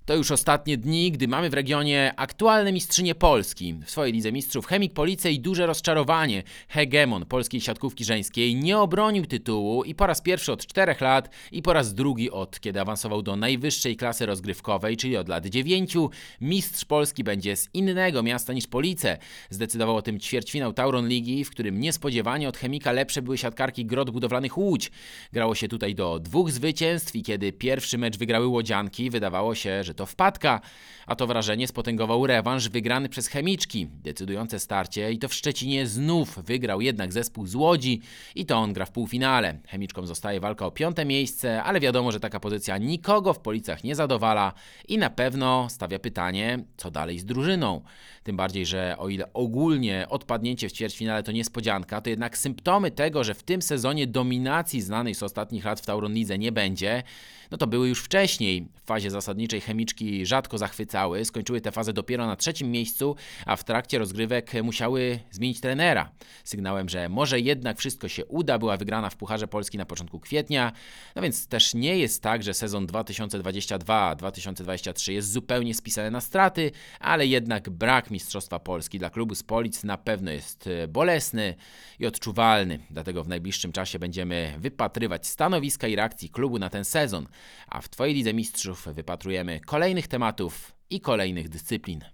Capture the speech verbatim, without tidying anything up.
To już ostatnie dni, gdy mamy w regionie aktualne mistrzynie Polski. W swojej Lidze Mistrzów Chemik Police i duże rozczarowanie. Hegemon polskiej siatkówki żeńskiej nie obronił tytułu i po raz pierwszy od czterech lat i po raz drugi od kiedy awansował do najwyższej klasy rozgrywkowej, czyli od lat dziewięciu, mistrz Polski będzie z innego miasta niż Police. Zdecydował o tym ćwierćfinał Tauron Ligi, w którym niespodziewanie od Chemika lepsze były siatkarki Grot Budowlanych Łódź. Grało się tutaj do dwóch zwycięstw i kiedy pierwszy mecz wygrały łodzianki, wydawało się, że to wpadka, a to wrażenie spotęgował rewanż wygrany przez chemiczki. Decydujące starcie i to w Szczecinie znów wygrał jednak zespół z Łodzi i to on gra w półfinale. Chemiczkom zostaje walka o piąte miejsce, ale wiadomo, że taka pozycja nikogo w Policach nie zadowala i na pewno stawia pytanie, co dalej z drużyną. Tym bardziej, że o ile ogólnie odpadnięcie w ćwierćfinale to niespodzianka, to jednak symptomy tego, że w tym sezonie dominacji znanej z ostatnich lat w Tauron Lidze nie będzie, no to były już wcześniej. W fazie zasadniczej chemiczki rzadko zachwycały, skończyły tę fazę dopiero na trzecim miejscu, a w trakcie rozgrywek musiały zmienić trenera. Sygnałem, że może jednak wszystko się uda, była wygrana w Pucharze Polski na początku kwietnia, no więc też nie jest tak, że sezon dwa tysiące dwudziesty drugi dwa tysiące dwudziesty trzeci jest zupełnie spisany na straty, ale jednak brak Mistrzostwa Polski dla klubu z Polic na pewno jest bolesny i odczuwalny. Dlatego w najbliższym czasie będziemy wypatrywać stanowiska i reakcji klubu na ten sezon, a w Twojej Lidze Mistrzów wypatrujemy kolejnych tematów i kolejnych dyscyplin.